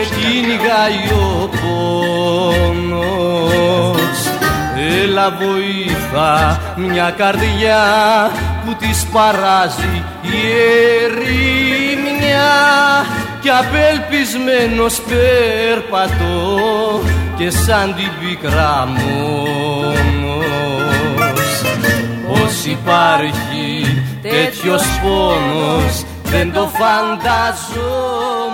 κυνηγάει ο πόνος. Έλα βοήθα μια καρδιά που της παράζει η ερημιά, κι απελπισμένος περπατώ και σαν την πίκρα μόνος. Πως υπάρχει τέτοιος πόνος δεν το φανταζόμουν.